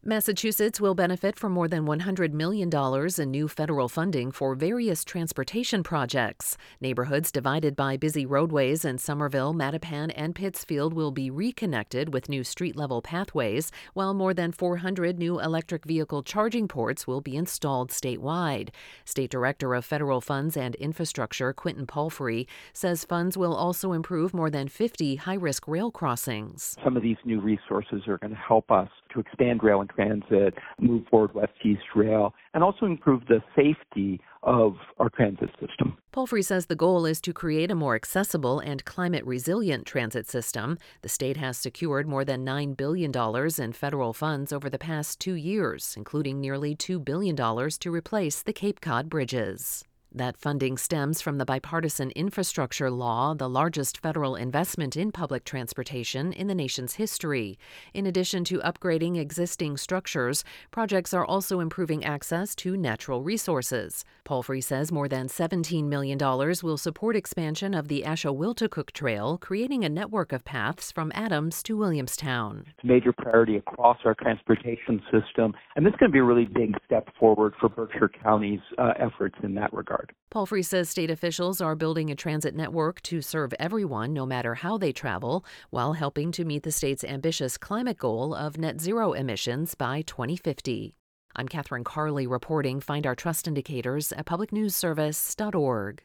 Massachusetts will benefit from more than $100 million in new federal funding for various transportation projects. Neighborhoods divided by busy roadways in Somerville, Mattapan, and Pittsfield will be reconnected with new street-level pathways, while more than 400 new electric vehicle charging ports will be installed statewide. State Director of Federal Funds and Infrastructure, Quentin Palfrey, says funds will also improve more than 50 high-risk rail crossings. Some of these new resources are going to help us to expand rail and transit, move forward West-East Rail, and also improve the safety of our transit system. Palfrey says the goal is to create a more accessible and climate-resilient transit system. The state has secured more than $9 billion in federal funds over the past 2 years, including nearly $2 billion to replace the Cape Cod bridges. That funding stems from the bipartisan infrastructure law, the largest federal investment in public transportation in the nation's history. In addition to upgrading existing structures, projects are also improving access to natural resources. Palfrey says more than $17 million will support expansion of the Ashueltcook Trail, creating a network of paths from Adams to Williamstown. It's a major priority across our transportation system, and this is going to be a really big step forward for Berkshire County's efforts in that regard. Palfrey says state officials are building a transit network to serve everyone, no matter how they travel, while helping to meet the state's ambitious climate goal of net zero emissions by 2050. I'm Catherine Carley reporting. Find our trust indicators at publicnewsservice.org.